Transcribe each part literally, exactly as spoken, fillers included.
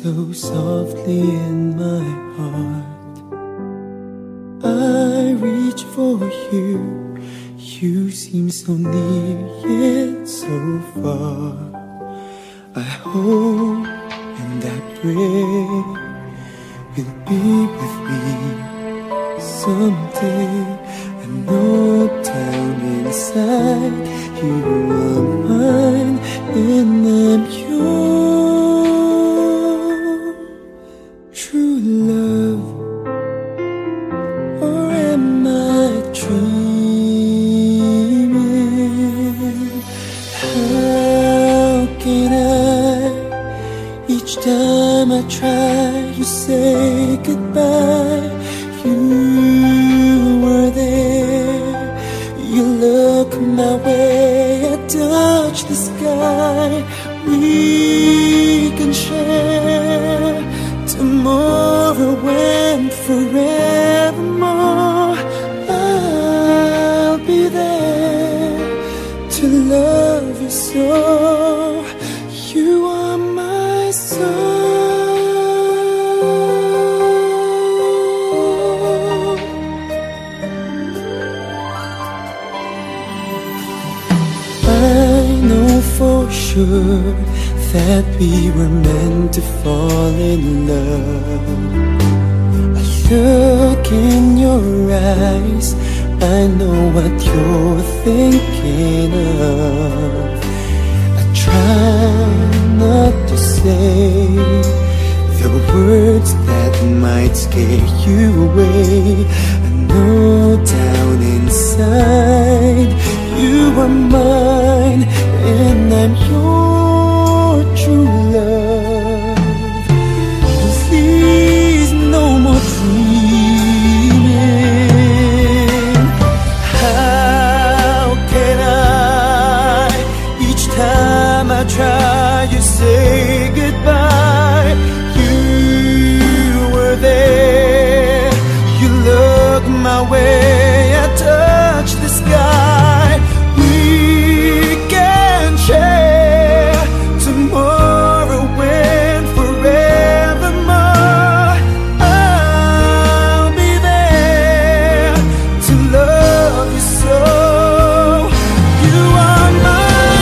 so softly in my heart. I reach for you, you seem so near yet so far. I hope and I pray you'll be with me someday. I know down inside you are mine and I'm yours. True love, or am I dreaming? How can I? Each time I try, you say goodbye. You were there, you look my way, I touch the sky. We can share tomorrow and forevermore. I'll be there to love you so. You are my soul. I know for sure that we were meant to fall in love. I look in your eyes, I know what you're thinking of. I try not to say the words that might scare you away. I know down inside you are mine and I'm your true love. Please, no more dreaming. How can I? Each time I try, you say goodbye. You were there, you look my way, I touch the sky. We can share tomorrow and forevermore. I'll be there to love you so. You are my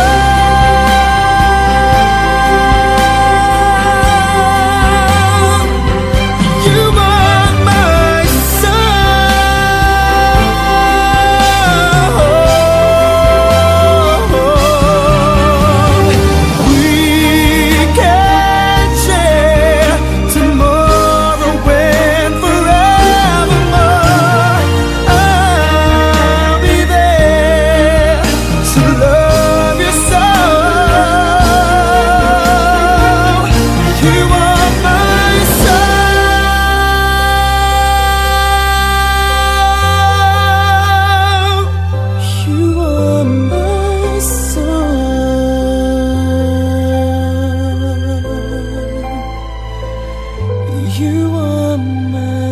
soul. You are my You are my